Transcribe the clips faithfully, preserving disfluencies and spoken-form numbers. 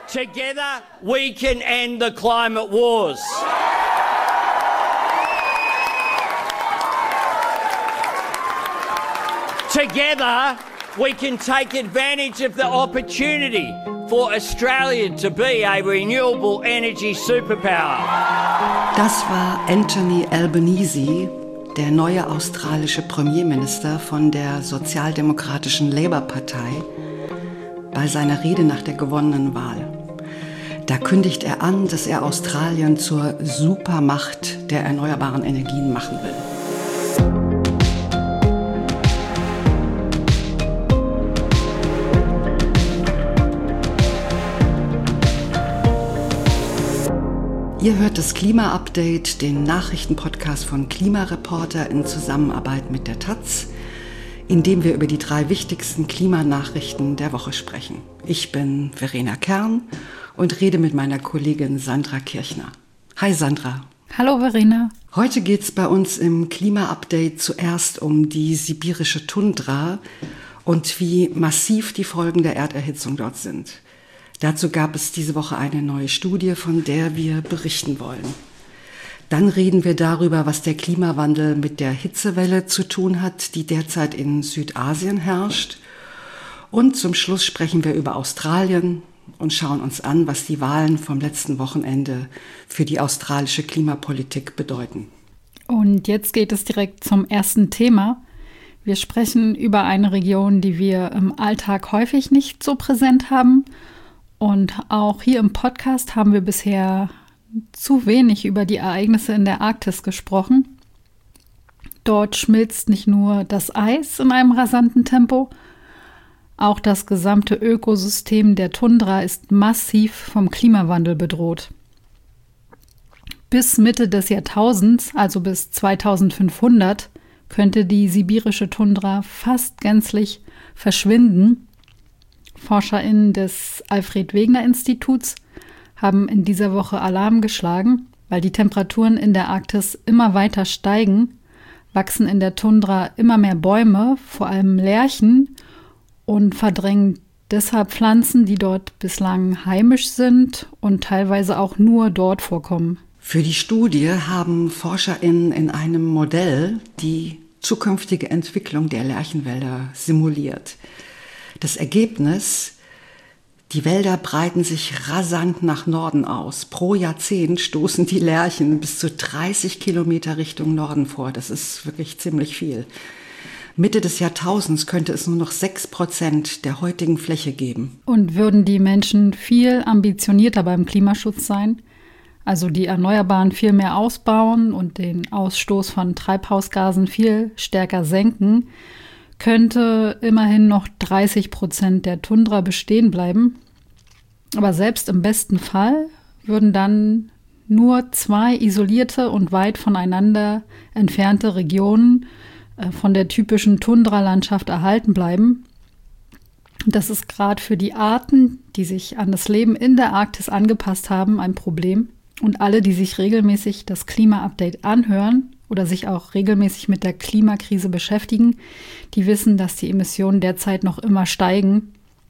Together we can end the climate wars. Together we can take advantage of the opportunity for Australia to be a renewable energy superpower. Das war Anthony Albanese, der neue australische Premierminister von der sozialdemokratischen Labour-Partei, bei seiner Rede nach der gewonnenen Wahl. Da kündigt er an, dass er Australien zur Supermacht der erneuerbaren Energien machen will. Ihr hört das Klima-Update, den Nachrichtenpodcast von Klimareporter in Zusammenarbeit mit der Taz, in dem wir über die drei wichtigsten Klimanachrichten der Woche sprechen. Ich bin Verena Kern und rede mit meiner Kollegin Sandra Kirchner. Hi Sandra. Hallo Verena. Heute geht es bei uns im Klima-Update zuerst um die sibirische Tundra und wie massiv die Folgen der Erderhitzung dort sind. Dazu gab es diese Woche eine neue Studie, von der wir berichten wollen. Dann reden wir darüber, was der Klimawandel mit der Hitzewelle zu tun hat, die derzeit in Südasien herrscht. Und zum Schluss sprechen wir über Australien und schauen uns an, was die Wahlen vom letzten Wochenende für die australische Klimapolitik bedeuten. Und jetzt geht es direkt zum ersten Thema. Wir sprechen über eine Region, die wir im Alltag häufig nicht so präsent haben. Und auch hier im Podcast haben wir bisher zu wenig über die Ereignisse in der Arktis gesprochen. Dort schmilzt nicht nur das Eis in einem rasanten Tempo, auch das gesamte Ökosystem der Tundra ist massiv vom Klimawandel bedroht. Bis Mitte des Jahrtausends, also bis zweitausendfünfhundert, könnte die sibirische Tundra fast gänzlich verschwinden. ForscherInnen des Alfred-Wegener-Instituts haben in dieser Woche Alarm geschlagen, weil die Temperaturen in der Arktis immer weiter steigen, wachsen in der Tundra immer mehr Bäume, vor allem Lärchen, und verdrängen deshalb Pflanzen, die dort bislang heimisch sind und teilweise auch nur dort vorkommen. Für die Studie haben ForscherInnen in einem Modell die zukünftige Entwicklung der Lärchenwälder simuliert. Das Ergebnis: Die Wälder breiten sich rasant nach Norden aus. Pro Jahrzehnt stoßen die Lärchen bis zu dreißig Kilometer Richtung Norden vor. Das ist wirklich ziemlich viel. Mitte des Jahrtausends könnte es nur noch sechs Prozent der heutigen Fläche geben. Und würden die Menschen viel ambitionierter beim Klimaschutz sein, also die Erneuerbaren viel mehr ausbauen und den Ausstoß von Treibhausgasen viel stärker senken, könnte immerhin noch dreißig Prozent der Tundra bestehen bleiben. Aber selbst im besten Fall würden dann nur zwei isolierte und weit voneinander entfernte Regionen äh, von der typischen Tundralandschaft erhalten bleiben. Das ist gerade für die Arten, die sich an das Leben in der Arktis angepasst haben, ein Problem. Und alle, die sich regelmäßig das Klima-Update anhören oder sich auch regelmäßig mit der Klimakrise beschäftigen, die wissen, dass die Emissionen derzeit noch immer steigen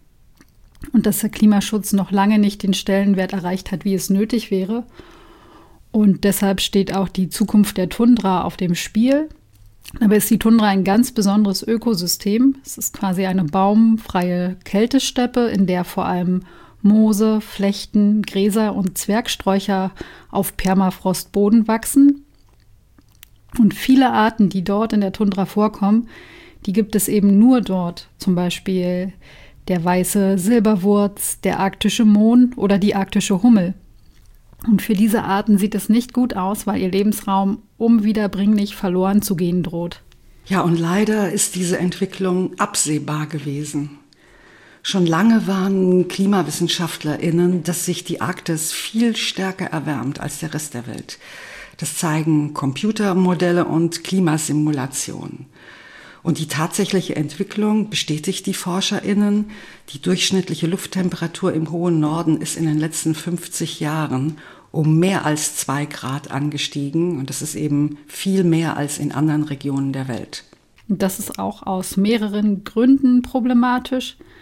und dass der Klimaschutz noch lange nicht den Stellenwert erreicht hat, wie es nötig wäre. Und deshalb steht auch die Zukunft der Tundra auf dem Spiel. Dabei ist die Tundra ein ganz besonderes Ökosystem. Es ist quasi eine baumfreie Kältesteppe, in der vor allem Moose, Flechten, Gräser und Zwergsträucher auf Permafrostboden wachsen. Und viele Arten, die dort in der Tundra vorkommen, die gibt es eben nur dort. Zum Beispiel der weiße Silberwurz, der arktische Mohn oder die arktische Hummel. Und für diese Arten sieht es nicht gut aus, weil ihr Lebensraum unwiederbringlich verloren zu gehen droht. Ja, und leider ist diese Entwicklung absehbar gewesen. Schon lange warnen KlimawissenschaftlerInnen, dass sich die Arktis viel stärker erwärmt als der Rest der Welt. Das zeigen Computermodelle und Klimasimulationen. Und die tatsächliche Entwicklung bestätigt die ForscherInnen. Die durchschnittliche Lufttemperatur im hohen Norden ist in den letzten fünfzig Jahren um mehr als zwei Grad angestiegen. Und das ist eben viel mehr als in anderen Regionen der Welt. Das ist auch aus mehreren Gründen problematisch.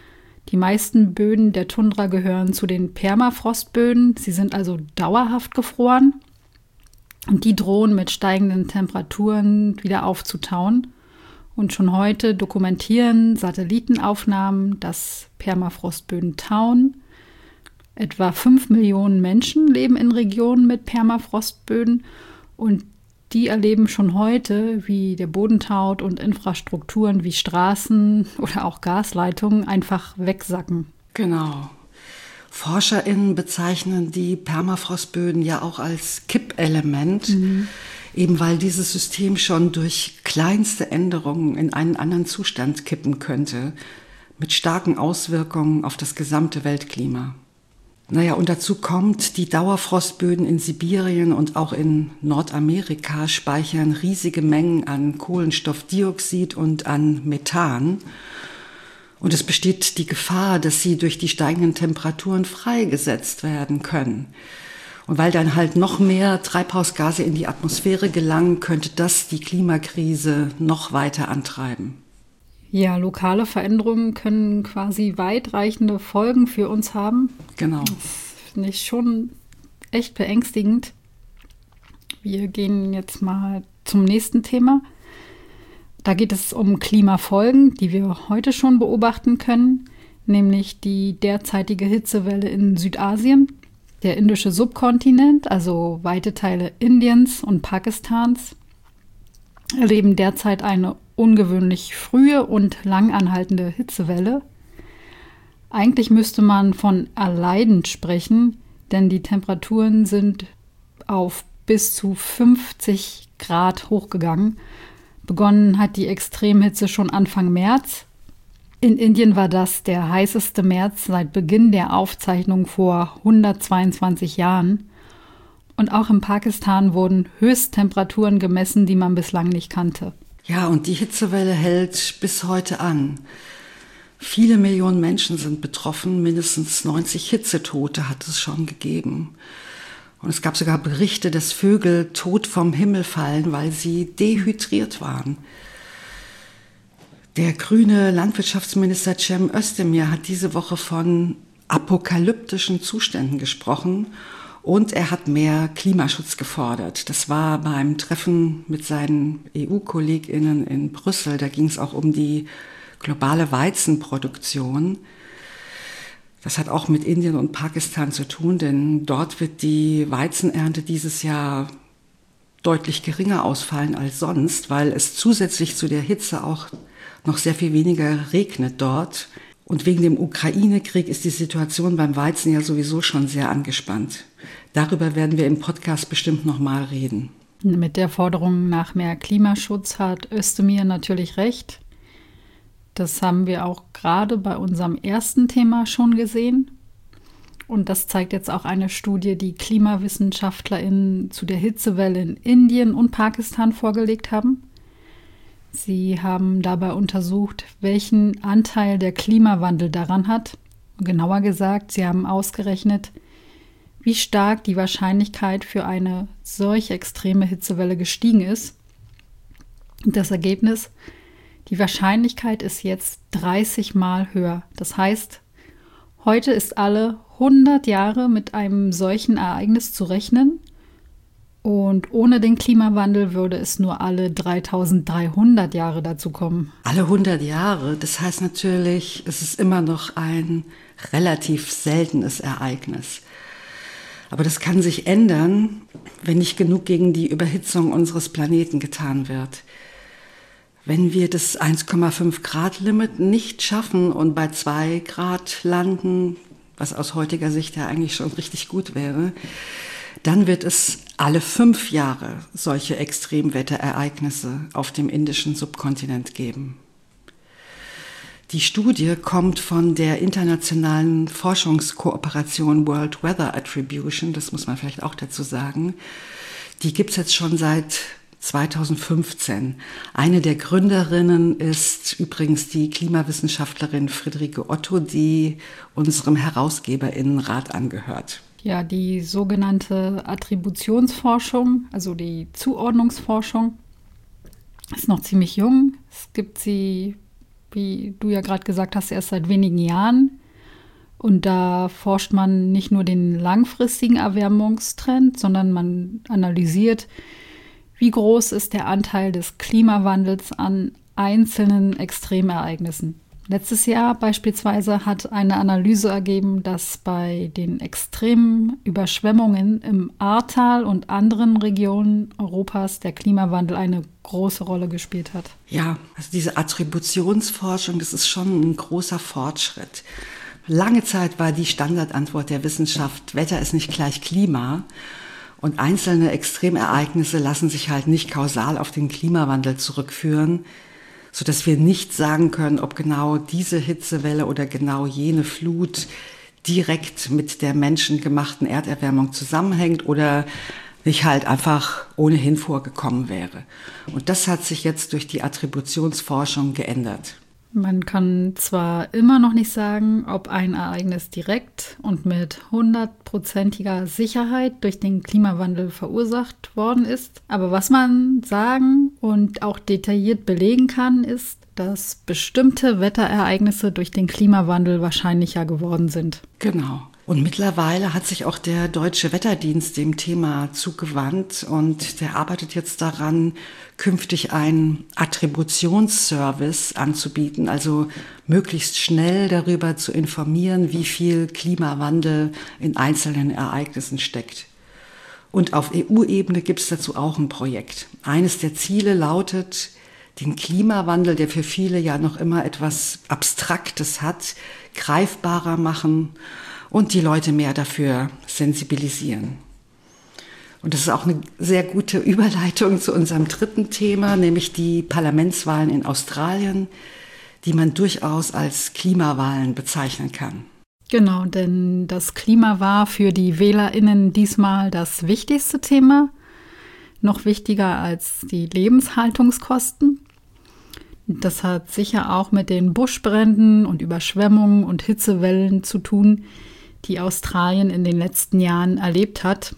Die meisten Böden der Tundra gehören zu den Permafrostböden. Sie sind also dauerhaft gefroren und die drohen mit steigenden Temperaturen wieder aufzutauen. Und schon heute dokumentieren Satellitenaufnahmen, dass Permafrostböden tauen. Etwa fünf Millionen Menschen leben in Regionen mit Permafrostböden und die erleben schon heute, wie der Boden taut und Infrastrukturen wie Straßen oder auch Gasleitungen einfach wegsacken. Genau. ForscherInnen bezeichnen die Permafrostböden ja auch als Kippelement, mhm. eben weil dieses System schon durch kleinste Änderungen in einen anderen Zustand kippen könnte, mit starken Auswirkungen auf das gesamte Weltklima. Naja, und dazu kommt, die Dauerfrostböden in Sibirien und auch in Nordamerika speichern riesige Mengen an Kohlenstoffdioxid und an Methan. Und es besteht die Gefahr, dass sie durch die steigenden Temperaturen freigesetzt werden können. Und weil dann halt noch mehr Treibhausgase in die Atmosphäre gelangen, könnte das die Klimakrise noch weiter antreiben. Ja, lokale Veränderungen können quasi weitreichende Folgen für uns haben. Genau. Das finde ich schon echt beängstigend. Wir gehen jetzt mal zum nächsten Thema. Da geht es um Klimafolgen, die wir heute schon beobachten können, nämlich die derzeitige Hitzewelle in Südasien. Der indische Subkontinent, also weite Teile Indiens und Pakistans, erleben derzeit eine ungewöhnlich frühe und langanhaltende Hitzewelle. Eigentlich müsste man von erleidend sprechen, denn die Temperaturen sind auf bis zu fünfzig Grad hochgegangen. Begonnen hat die Extremhitze schon Anfang März. In Indien war das der heißeste März seit Beginn der Aufzeichnung vor hundertzweiundzwanzig Jahren. Und auch in Pakistan wurden Höchsttemperaturen gemessen, die man bislang nicht kannte. Ja, und die Hitzewelle hält bis heute an. Viele Millionen Menschen sind betroffen, mindestens neunzig Hitzetote hat es schon gegeben. Und es gab sogar Berichte, dass Vögel tot vom Himmel fallen, weil sie dehydriert waren. Der grüne Landwirtschaftsminister Cem Özdemir hat diese Woche von apokalyptischen Zuständen gesprochen und er hat mehr Klimaschutz gefordert. Das war beim Treffen mit seinen E U-KollegInnen in Brüssel. Da ging es auch um die globale Weizenproduktion. Das hat auch mit Indien und Pakistan zu tun, denn dort wird die Weizenernte dieses Jahr deutlich geringer ausfallen als sonst, weil es zusätzlich zu der Hitze auch noch sehr viel weniger regnet dort. Und wegen dem Ukraine-Krieg ist die Situation beim Weizen ja sowieso schon sehr angespannt. Darüber werden wir im Podcast bestimmt noch mal reden. Mit der Forderung nach mehr Klimaschutz hat Özdemir natürlich recht. Das haben wir auch gerade bei unserem ersten Thema schon gesehen. Und das zeigt jetzt auch eine Studie, die KlimawissenschaftlerInnen zu der Hitzewelle in Indien und Pakistan vorgelegt haben. Sie haben dabei untersucht, welchen Anteil der Klimawandel daran hat. Genauer gesagt, sie haben ausgerechnet, wie stark die Wahrscheinlichkeit für eine solch extreme Hitzewelle gestiegen ist. Und das Ergebnis: Die Wahrscheinlichkeit ist jetzt dreißig Mal höher. Das heißt, heute ist alle hundert Jahre mit einem solchen Ereignis zu rechnen. Und ohne den Klimawandel würde es nur alle dreitausenddreihundert Jahre dazu kommen. Alle hundert Jahre, das heißt natürlich, es ist immer noch ein relativ seltenes Ereignis. Aber das kann sich ändern, wenn nicht genug gegen die Überhitzung unseres Planeten getan wird. Wenn wir das eins Komma fünf Grad Limit nicht schaffen und bei zwei Grad landen, was aus heutiger Sicht ja eigentlich schon richtig gut wäre, dann wird es alle fünf Jahre solche Extremwetterereignisse auf dem indischen Subkontinent geben. Die Studie kommt von der internationalen Forschungskooperation World Weather Attribution, das muss man vielleicht auch dazu sagen. Die gibt es jetzt schon seit zweitausendfünfzehn. Eine der Gründerinnen ist übrigens die Klimawissenschaftlerin Friederike Otto, die unserem HerausgeberInnenrat angehört. Ja, die sogenannte Attributionsforschung, also die Zuordnungsforschung, ist noch ziemlich jung. Es gibt sie wie du ja gerade gesagt hast, erst seit wenigen Jahren. Und da forscht man nicht nur den langfristigen Erwärmungstrend, sondern man analysiert, wie groß ist der Anteil des Klimawandels an einzelnen Extremereignissen. Letztes Jahr beispielsweise hat eine Analyse ergeben, dass bei den extremen Überschwemmungen im Ahrtal und anderen Regionen Europas der Klimawandel eine große Rolle gespielt hat. Ja, also diese Attributionsforschung, das ist schon ein großer Fortschritt. Lange Zeit war die Standardantwort der Wissenschaft, Wetter ist nicht gleich Klima. Und einzelne Extremereignisse lassen sich halt nicht kausal auf den Klimawandel zurückführen, sodass wir nicht sagen können, ob genau diese Hitzewelle oder genau jene Flut direkt mit der menschengemachten Erderwärmung zusammenhängt oder nicht halt einfach ohnehin vorgekommen wäre. Und das hat sich jetzt durch die Attributionsforschung geändert. Man kann zwar immer noch nicht sagen, ob ein Ereignis direkt und mit hundertprozentiger Sicherheit durch den Klimawandel verursacht worden ist, aber was man sagen und auch detailliert belegen kann, ist, dass bestimmte Wetterereignisse durch den Klimawandel wahrscheinlicher geworden sind. Genau. Und mittlerweile hat sich auch der Deutsche Wetterdienst dem Thema zugewandt und der arbeitet jetzt daran, künftig einen Attributionsservice anzubieten, also möglichst schnell darüber zu informieren, wie viel Klimawandel in einzelnen Ereignissen steckt. Und auf E U-Ebene gibt es dazu auch ein Projekt. Eines der Ziele lautet, den Klimawandel, der für viele ja noch immer etwas Abstraktes hat, greifbarer machen und die Leute mehr dafür sensibilisieren. Und das ist auch eine sehr gute Überleitung zu unserem dritten Thema, nämlich die Parlamentswahlen in Australien, die man durchaus als Klimawahlen bezeichnen kann. Genau, denn das Klima war für die WählerInnen diesmal das wichtigste Thema, noch wichtiger als die Lebenshaltungskosten. Das hat sicher auch mit den Buschbränden und Überschwemmungen und Hitzewellen zu tun, die Australien in den letzten Jahren erlebt hat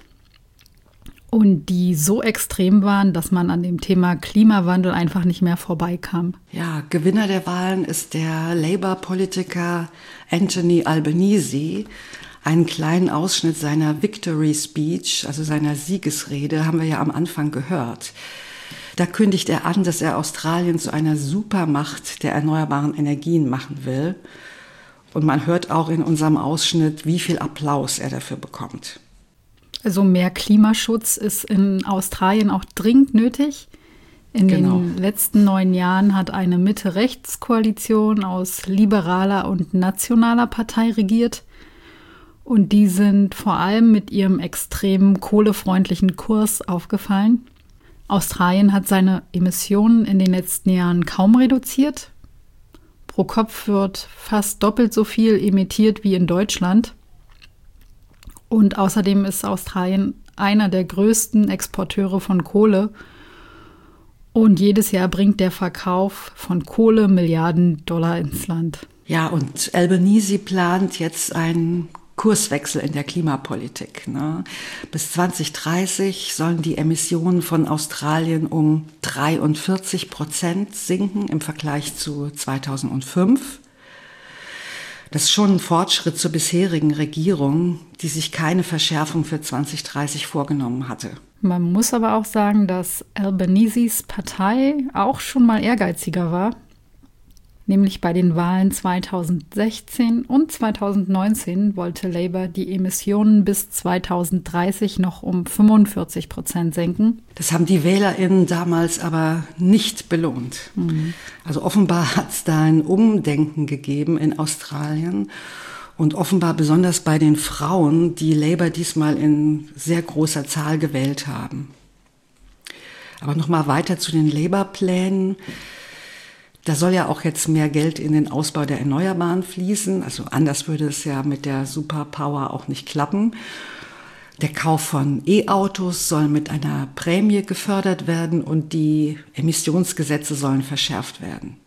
und die so extrem waren, dass man an dem Thema Klimawandel einfach nicht mehr vorbeikam. Ja, Gewinner der Wahlen ist der Labour-Politiker Anthony Albanese. Einen kleinen Ausschnitt seiner Victory Speech, also seiner Siegesrede, haben wir ja am Anfang gehört. Da kündigt er an, dass er Australien zu einer Supermacht der erneuerbaren Energien machen will. Und man hört auch in unserem Ausschnitt, wie viel Applaus er dafür bekommt. Also mehr Klimaschutz ist in Australien auch dringend nötig. In genau. den letzten neun Jahren hat eine Mitte-Rechts-Koalition aus liberaler und nationaler Partei regiert. Und die sind vor allem mit ihrem extremen kohlefreundlichen Kurs aufgefallen. Australien hat seine Emissionen in den letzten Jahren kaum reduziert. Pro Kopf wird fast doppelt so viel emittiert wie in Deutschland. Und außerdem ist Australien einer der größten Exporteure von Kohle. Und jedes Jahr bringt der Verkauf von Kohle Milliarden Dollar ins Land. Ja, und Albanese plant jetzt einen Kurswechsel in der Klimapolitik. Ne? Bis zwanzig dreißig sollen die Emissionen von Australien um dreiundvierzig Prozent sinken im Vergleich zu zweitausendfünf. Das ist schon ein Fortschritt zur bisherigen Regierung, die sich keine Verschärfung für zwanzig dreißig vorgenommen hatte. Man muss aber auch sagen, dass Albaneses Partei auch schon mal ehrgeiziger war. Nämlich bei den Wahlen zweitausendsechzehn und zweitausendneunzehn wollte Labour die Emissionen bis zweitausenddreißig noch um fünfundvierzig Prozent senken. Das haben die WählerInnen damals aber nicht belohnt. Mhm. Also offenbar hat es da ein Umdenken gegeben in Australien und offenbar besonders bei den Frauen, die Labour diesmal in sehr großer Zahl gewählt haben. Aber nochmal weiter zu den Labour-Plänen. Da soll ja auch jetzt mehr Geld in den Ausbau der Erneuerbaren fließen. Also anders würde es ja mit der Superpower auch nicht klappen. Der Kauf von E-Autos soll mit einer Prämie gefördert werden und die Emissionsgesetze sollen verschärft werden.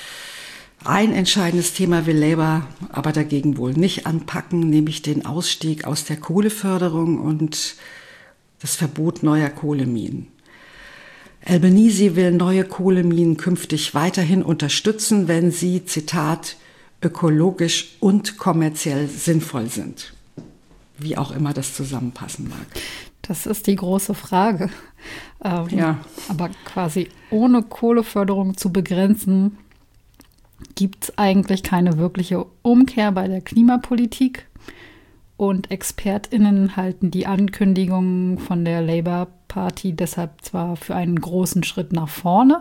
Ein entscheidendes Thema will Labour aber dagegen wohl nicht anpacken, nämlich den Ausstieg aus der Kohleförderung und das Verbot neuer Kohleminen. Albanese will neue Kohleminen künftig weiterhin unterstützen, wenn sie, Zitat, ökologisch und kommerziell sinnvoll sind. Wie auch immer das zusammenpassen mag. Das ist die große Frage. Ähm, ja. Aber quasi ohne Kohleförderung zu begrenzen, gibt es eigentlich keine wirkliche Umkehr bei der Klimapolitik. Und ExpertInnen halten die Ankündigungen von der Labour Party deshalb zwar für einen großen Schritt nach vorne.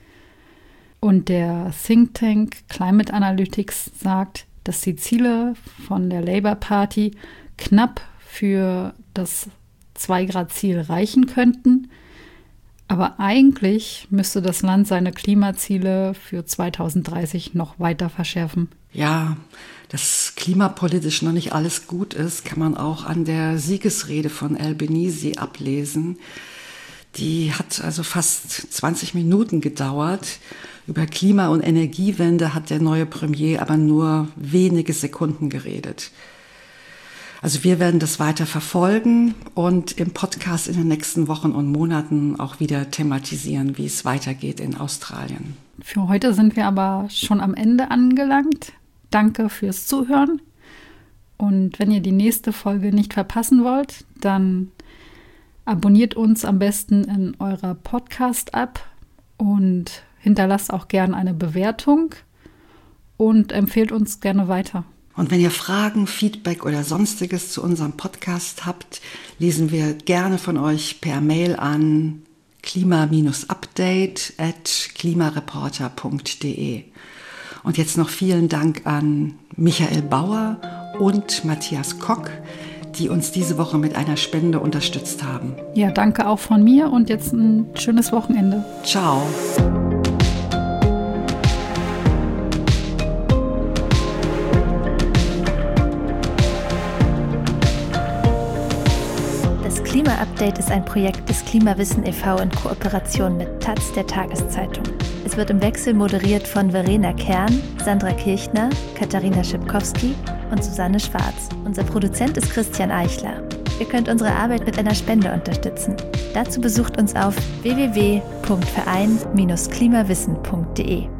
Und der Think Tank Climate Analytics sagt, dass die Ziele von der Labour Party knapp für das zwei Grad Ziel reichen könnten. Aber eigentlich müsste das Land seine Klimaziele für zweitausenddreißig noch weiter verschärfen. Ja, dass klimapolitisch noch nicht alles gut ist, kann man auch an der Siegesrede von Albanese ablesen. Die hat also fast zwanzig Minuten gedauert. Über Klima- und Energiewende hat der neue Premier aber nur wenige Sekunden geredet. Also wir werden das weiter verfolgen und im Podcast in den nächsten Wochen und Monaten auch wieder thematisieren, wie es weitergeht in Australien. Für heute sind wir aber schon am Ende angelangt. Danke fürs Zuhören. Und wenn ihr die nächste Folge nicht verpassen wollt, dann abonniert uns am besten in eurer Podcast-App und hinterlasst auch gerne eine Bewertung und empfehlt uns gerne weiter. Und wenn ihr Fragen, Feedback oder Sonstiges zu unserem Podcast habt, lesen wir gerne von euch per Mail an klima-update at klimareporter punkt de. Und jetzt noch vielen Dank an Michael Bauer und Matthias Kock, die uns diese Woche mit einer Spende unterstützt haben. Ja, danke auch von mir und jetzt ein schönes Wochenende. Ciao. Klima-Update ist ein Projekt des Klimawissen e V in Kooperation mit Taz, der Tageszeitung. Es wird im Wechsel moderiert von Verena Kern, Sandra Kirchner, Katharina Schipkowski und Susanne Schwarz. Unser Produzent ist Christian Eichler. Ihr könnt unsere Arbeit mit einer Spende unterstützen. Dazu besucht uns auf w w w punkt verein Bindestrich klimawissen punkt de.